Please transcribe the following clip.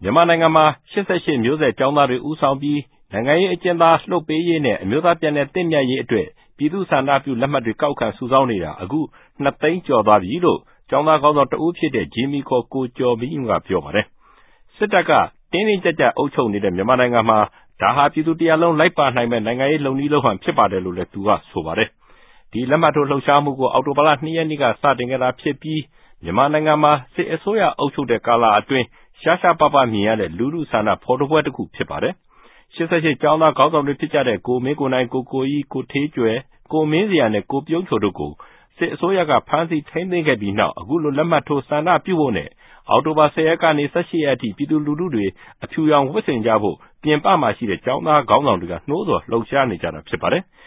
မြန်မာနိုင်ငံမှာ88မျိုးဆက်ကျောင်းသားတွေဦးဆောင်ပြီးနိုင်ငံရေးအကျဉ်းသားလှုပ်ပေးရေးနဲ့အမျိုးသားပြန်လည်သင့်မြတ်ရေးအတွက်ပြည်သူ့ဆန္ဒပြုလက်မှတ်တွေကောက်ခံစုဆောင်းနေတာအခု2 သိန်းကျော်သွားပြီလို့ကျောင်းသားခေါင်းဆောင်တဦးဖြစ်တဲ့ဂျီမီခေါ်ကိုကျော်မင်းဦးကပြောပါတယ်။စစ်တပ်ကတင်းတင်းကြပ်ကြပ်အုပ်ချုပ်နေတဲ့မြန်မာနိုင်ငံမှာဒါဟာပြည်သူတရားလုံးလိုက်ပါနိုင်မဲ့နိုင်ငံရေးလုပ်နည်းလုပ်ဟန်ဖြစ်ပါတယ်လို့လည်းသူကဆိုပါတယ်။ဒီလက်မှတ်ထိုးလှုပ်ရှားမှုကိုအောက်တိုဘာလ2 ရက်နေ့ကစတင်ခဲ့တာဖြစ်ပြီးမြန်မာနိုင်ငံမှာစစ်အစိုးရအုပ်ချုပ်တဲ့ကာလအတွင်းရှားရှားပါးပါးမြင်ရတဲ့လူထုဆန္ဒဖော်ထုတ်ပွဲတစ်ခုဖြစ်ပါတယ်။88ကျောင်းသားခေါင်းဆောင်တွေဖြစ်ကြတဲ့ကိုမင်းကိုနိုင်ကိုကိုကြီးကိုဌေးကျွယ်ကိုမင်းစရာနဲ့ကိုပြုံးချိုတို့ကိုစစ်အစိုးရကဖမ်းဆီးထိန်းသိမ်းခဲ့ပြီးနောက်အခုလိုလက်မှတ်ထိုးဆန္ဒပြုဖို့နဲ့အောက်တိုဘာ10ရက်ကနေ18ရက်အထိပြည်သူလူထုတွေအဖြူရောင်ဝတ်ဆင်ကြဖို့ပြင်ပမှာရှိတဲ့ကျောင်းသားခေါင်းဆောင်တွေကနှိုးဆော်လှုပ်ရှားနေကြတာဖြစ်ပါတယ်။